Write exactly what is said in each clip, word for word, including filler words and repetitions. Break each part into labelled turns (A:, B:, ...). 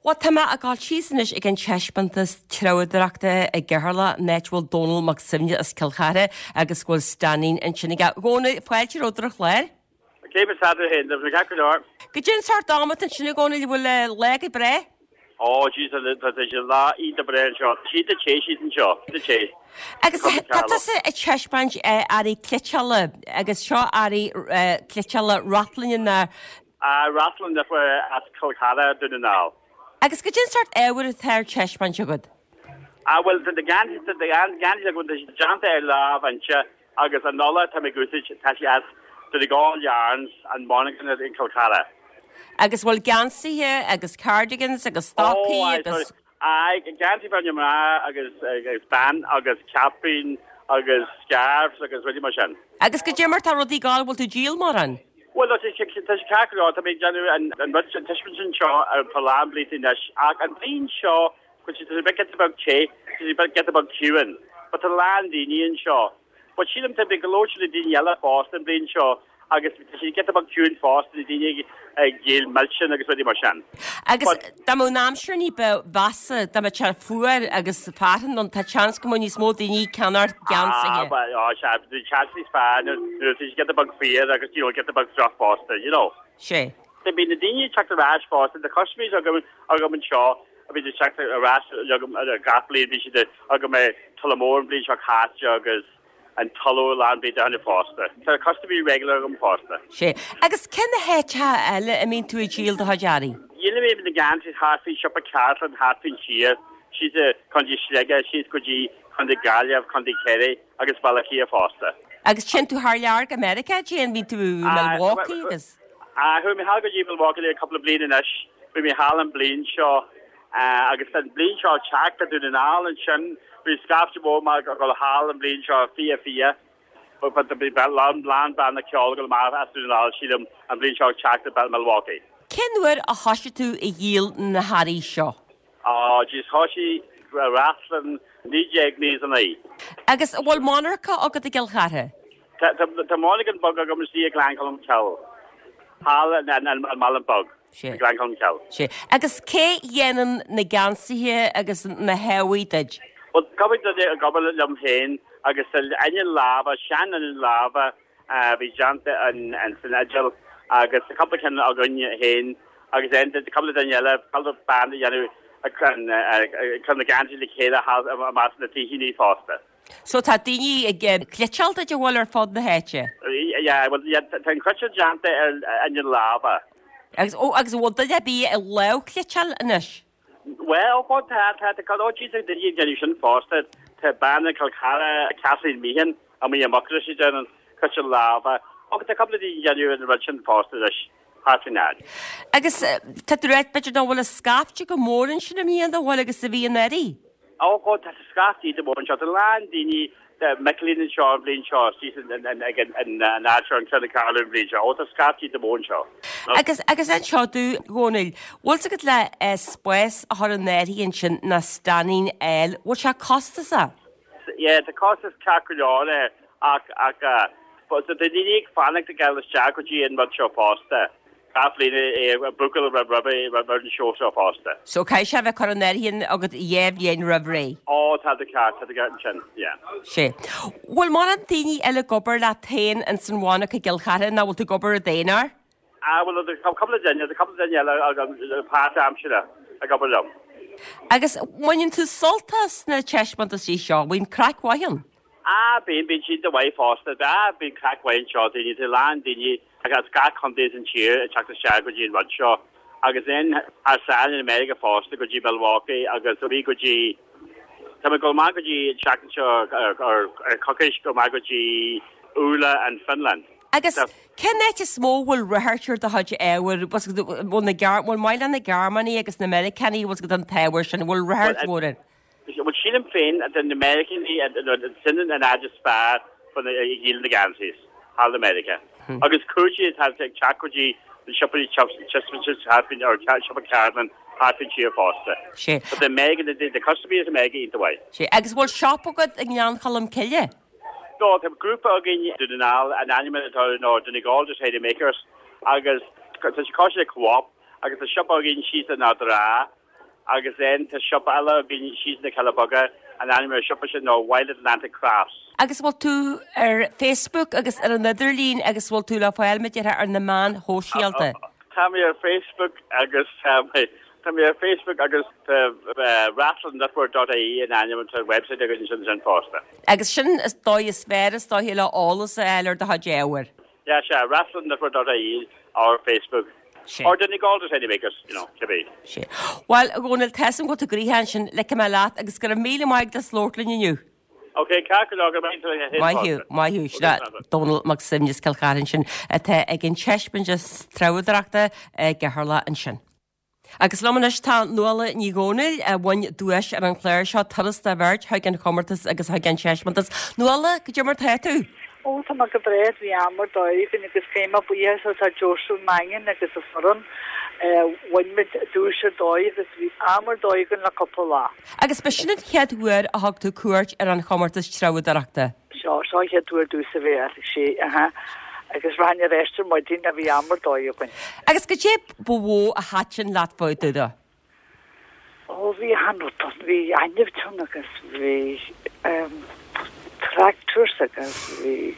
A: What tama a gáil sísanis ag an teispantas treúidirachta a gceharla Netbhfuil Donald Maximne as Kilchare agus gúil Stanin an sinnig góna fáilte ódrach léir?
B: Céime sadar hen, na cacador.
A: Go djin sár dámat an sinnig góna bhfuil lega bre?
B: Oh, jeez, that is a lot eat the bread shot. She's the chase, she's in shot. The chase.
A: Agus that's a cheshbanch ari clichalla agus seo ari clichalla rattling in there.
B: Ah, rattling that were at Kolkata doing now.
A: Agus go djin start ewer thir cheshbanch good.
B: Ah, well, the Gandhi, the Gandhi, the Janta love and cha agus anola tamagusich tashi as to the gold yarns and Monacan in Kolkata.
A: Agus bhfuil gansaí here, agus cardigans, agus stocky,
B: oh,
A: agus...
B: I gansaí fan your ma, agus band, agus capping, agus scarves, agus really much in.
A: Agus go djimar tá rodí gáil bhfuil tú díal mar an?
B: Well, that's a cackle, I mean, and and much Tishman Shaw, and Palam bleating Nash, and Dean Shaw, which is a bit get about Che, is a bit get about Cuban, but the land in Ian Shaw. But she them to be galore the yellow Boston, Dean Shaw. Agus she get about June fast the dine Gail Melchin agus very much an.
A: Agus da mo nám sure ni be vasa da ma char fuer agus pattern on ta chance come ni small dine cannot ganse
B: ah but oh sharp the chance is fine she get about fear agus you know get about stuff faster you know
A: she
B: they been the dine check the rash fast the customers are going are going shaw I mean the check the rash the gatley be the are going Tullamore bleach or cast joggers and Tullow land be down the foster. So it has to be regular and foster.
A: She. Agus ken the hecha elle I mean to a jail the hajari.
B: You know maybe the gans is half in shop a car and half in cheer. She's a condi schlegger, she's condi condi galia, condi kerry, agus balakia foster.
A: Agus chen to Harlarg America, she and me to Milwaukee. Agus.
B: Ah, who me halga you Milwaukee a couple of bleeding ish. We me Hallam Blean Shaw. Uh agus then Blean Shaw chack to do the all and shin. We scarf to more mark or hall and bleach or fear fear. But but the big land land band the Kjolgal Mar as soon as she them and bleach or chacked about Milwaukee.
A: Ken were a hoshitu a yield in the Harry Shaw.
B: Oh, she's hoshi wrestling D J knees and I.
A: Agus wal monarcha og the Gilchare.
B: The Monaghan bug I'm gonna see a Glancolm Kel. Hall and and Mallenbug. Glancolm Kel.
A: She. Agus K Yenan Nagansi here agus na Howie did.
B: Well, coming to the gobble of them hen, I guess the onion lava, Shannon and lava, uh, Vijanta and and Sinagel, I guess a couple of can Agonia hen, I guess then a couple of Daniela, a couple of band, you know, a can can the Ganji the Keda has a master the Tihini Foster.
A: So Tatini again, Clichel that you will for the hatcher.
B: Yeah, well, yeah, ten Crutcher Janta and onion lava.
A: Oh, as what did that be a low Clichel anish?
B: Well, what had had the Kalochis the generation foster to ban the Calcara, Kathleen Meehan, and we are Mocracy and Cushion Lava. Oh, a couple of the January Russian foster half an hour.
A: I guess Taturet, but you don't want to scarf you go more than should me and the one like a civilian Eddie.
B: Oh, God, that's a scarf, the one shot the land, the McLean and Shaw, Blaine Shaw, season and again, and Natural and Kelly Carlin Bleach, all the scarf, the one shot.
A: I guess I guess that shot do go on. What's it like a space or a netty and chin na stunning L? What shall cost us that?
B: Yeah, the cost is calculated. Aka, but the unique fan like the gal is Jackogy and much of Foster. Kathleen a buckle of rubber, rubber and short of Foster.
A: So Kai have a coronarian or got yev yen rubbery.
B: Oh, it's had the cat, had the garden chin, yeah.
A: She. Well, Monantini Ella Gobber Latin and San Juanica Gilchara now will to Gobber Danar.
B: Ah, well, there's a couple of Daniels, a couple of Daniels, a part Hampshire, a couple of them.
A: I guess when you to Saltas na Cheshman to see Shaw, we crack Wyan.
B: Ah, being been cheated away faster, ah, been crack Wyan Shaw, they need to land, they need, I got Scott Condes and Cheer, a chuck the Shag, with you in Rudshaw. I guess then, I sat in America faster, go G Milwaukee, I guess we go G, Tamago Magoji, Chackenshaw, or Cockish, go Magoji, Ula, and Finland.
A: I guess can that just small will rehearse the Hudge air was one the gar one mile on the Germany, I guess the American was good on towers and will rehearse more than.
B: Well, she them fin at the American and the Sinan and I just spar for the yield the Ganses, all America. I guess Kurji has like Chakoji, the Shopping Chops, Chestnuts have been or Shopping Cardman, half in Cheer Foster.
A: She.
B: But the Megan, the, the customer is a Megan either way.
A: She. I guess what shop good in Yan Column kill you.
B: No, the group again to the now and animated or no, the Nicole just had the makers. I guess because she calls it a co-op. I guess the shop again she's another. agus then to shop alla bin she's na Calabaga and anime shop no Wild Atlantic Crafts.
A: Agus bhil tú ar Facebook agus ar an Idirlín agus bhil tú le fáilmid ar na man hóisialta.
B: Tá mé ar Facebook agus tá mé ar Facebook agus rattling network dot I E an anime to website agus an posta.
A: Agus sin is dói is fearras dó héile álas a eilir de hadéhar.
B: Yeah, sure. rattling network dot I E or Facebook. She. Or didn't call it any makers, you know, to be.
A: She. Well, I'm going to test him go to Greenshan, like my lad, I was going to mail him like this Lordlin you knew.
B: Okay, Carcalog, I'm going to
A: My hue, my hue, that Donald Maxim just Kilcarrinshin, at again Cheshman just Trowadrachta, Geharla and Shin. Agus lomanish tá nuala ní gcónaí a bhain dúis ar an chléir seo turas de bhirt ha gan commartas agus ha gan seismantas. Nuala go dtí mar tú?
C: Ó, tá mar go bréad bhí amar dóibh in agus féma buías tá Joshua Mangan agus a foran bhain mid dúise dóibh agus bhí amar dóigan le coppla lá.
A: Agus be sinna cheadhuair a thug tú cuairt ar an commartas Trowadrachta?
C: Seo, seo cheadhuair dúsa bhé sé, aha. Agus bhain a réistir mai dín a bhí amar dóibh.
A: Agus go dtí bhó a hatin latfáid tú?
C: Ó, bhí hanúton, bhí ainmhtún agus bhí tractors agus bhí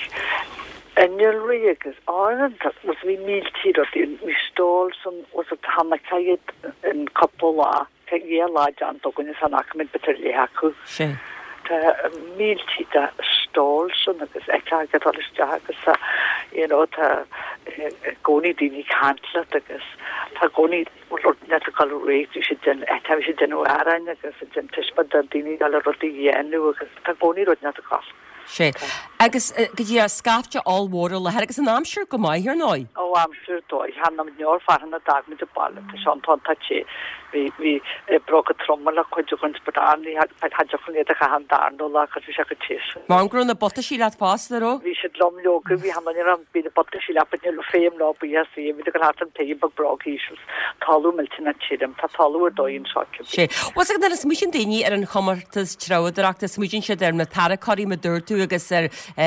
C: enilrí agus áan was bhí míltíad in bhí stól san was a tána caiad in coppla ce dhé láid an dogan is an acmid betar léhacu.
A: Sí.
C: Tá míltíad stól san agus eicagad alisteach agus a, you know, tá gcónaí daoine cantla agus tá gcónaí net gal réit sé den etá sé den árain agus den tiispa den daoine gal rudí dhéanú agus tá gcónaí rud net gas.
A: sé. Agus go dtí a scafte allhór le agus an amsúr go maiid ar ná?
C: Ó amsúr dóid, hanam neor farhanna dagmid a ball, tá sean tá sé. Vi broke trommel a chuid gon spadán í hadjachn a chahan darnola chas vi se go tis.
A: Má an grún na botta sí leat fásta ro?
C: Vi sé lom logu vi han an bí botta sí lapin le féim lá bu sé vi go hat an pe bag brog ísils talú miltina tím tá talú dóin so.
A: sé. Was er is mission daoine ar an chomartas Trowadrachta smújin sé der na tar choí me dúirtú agus ar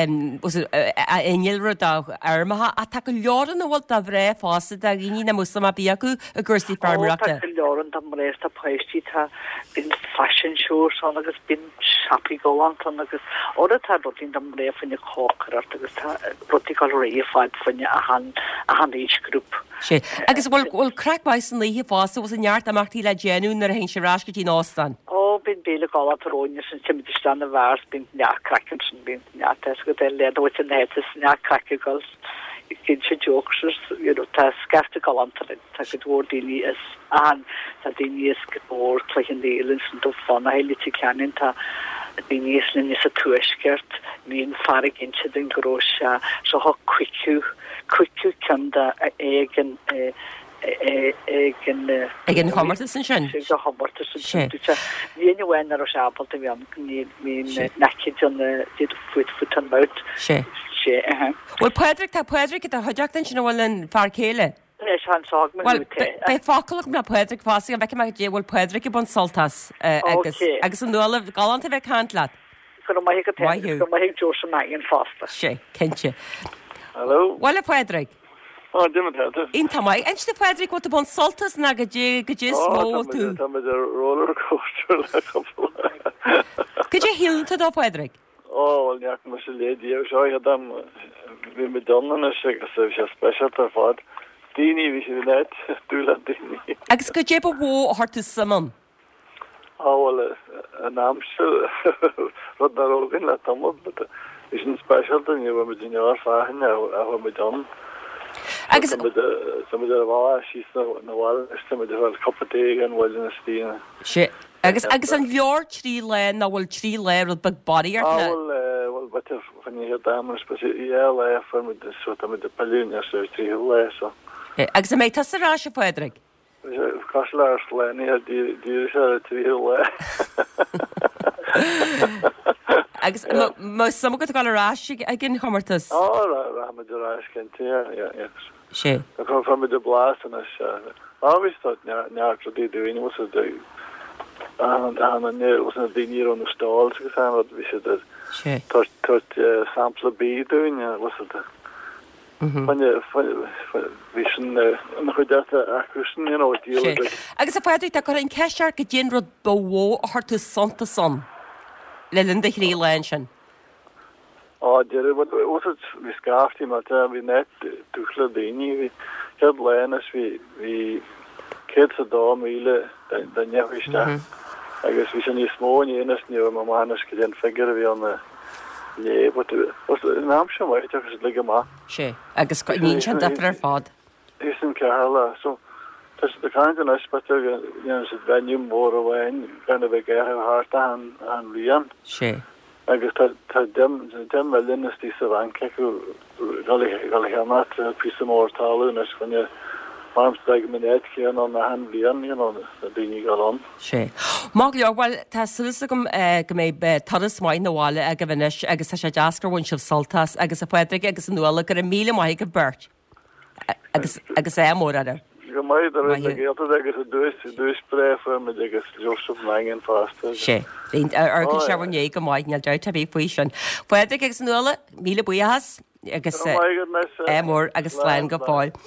A: inilra da armaha a take leoran a bhil a bhré fásta a gní na musa a bí acu a gursaí farmachta.
C: am réist a poisttí tá bin fashion show son agus bin shapi goan an agus óda tá rotin am ré fanne chócar agus tá rotical réfáid fanne a han a han age group.
A: sé. Agus bhil bhil crackbais an líhí fásta was an neart amachtaí le déanú ar a hen sé ráscatí nástan.
C: Ó bin béle gála aróine san timidistan a bhars bin neach cracken san bin neach go dé le wat an net neach crackigals. Gin se jokes, you know, ta skafte galantalin, ta gedwoord dini is aan, ta dini is geboor, klein delen, en to van, hele te kennen, ta dini is in is a tueskert, min farig inche den groosja, so ha quicku, quicku kan da egen, egen,
A: egen kommertes en sjön.
C: Ja, kommertes en sjön. Ni en wen er os apel te vi ni min naked on dit foot foot on bout.
A: She. Well, Pedrick, tá Pedrick a hajachtan sin bhfuil an farcéile. Well, be fácalach na Pedrick fásaí an beice dé bhfuil Pedrick i bon soltas agus agus an nuala galanta bheith cantlaat.
C: Go mai go go mai Joshua Mangan fásta.
A: sé, kense.
D: Hello.
A: Well, Pedrick.
D: Oh, dim het.
A: In tamai, en ste Pedrick wat bon soltas na go dé go dé smó tú.
D: Tá me roller coaster le couple.
A: Could you heal to do Pedrick?
D: Oh, well, ja, maar ze leed die ook zo. Ik had hem weer met donnen en ze is special ervaart. Dini, wie je net, doe dat dini.
A: Agus go dé bhó hartu samon.
D: Oh, well, een Amstel, wat daar ook in laat dan op. Is een special ding, je moet in jaar vragen, hoe met dan.
A: Agus
D: met de, ze met de waar, ze is nou wel, is ze met de wel koppen tegen, wel in de stenen.
A: Shit. Agus agus an bheor trí le na bhfuil trí le rud bag body ar
D: na. Well, well, but if when you hear damage, but yeah, le for with the sort of the balloon, so trí le so.
A: Agus a méid tas a rá se Pedrick.
D: Coslar le ní di di se trí le.
A: Agus mo sam go gal rá a gin chomartas.
D: Oh, ra me de rá cin yeah, yeah.
A: sé.
D: Go from the blast and us. Always thought na na tradi doing was the and and it was a dinier on the stalls gegaan wat we should that tot tot sample be doing was it vi chu acusin í.
A: Agus a féidir tá chu an ceisiar go dén rud bhó a thu santa san le linn de chrí lein sin.
D: Á de vi skaftí mat vi net dúchla déine vi ke lenas vi vi ke a dá míle den nehuiiste agus vi sin ní smó énas ni ma manas go den figur vi an lé náam sem wait agus le má.
A: sé agus ní sin de ar fád.
D: Is an Carla so de kind an spe se venue mór ahain gan bh ge hart an an rian.
A: sé.
D: agus dem dem me linnetí sa vanke gal mat pí mórtalún es fan farmsteig min chéan an na han blian a déine gal an.
A: sé. Má leorhil tá sulsa gom go mé tadas maiid nóháile a go bhanis agus sé deascar bhain sibh soltas agus a poidir agus an nuala gur a míle mai go burt agus agus é mór a.
D: Go maid agus a dúis dúis brefa me agus Joseph Langen fasta.
A: sé. Argan se bhné go máid neal deir a bhí faoi sin. Poidir agus an nuala míle buíhas agus é mór agus slein go fáil.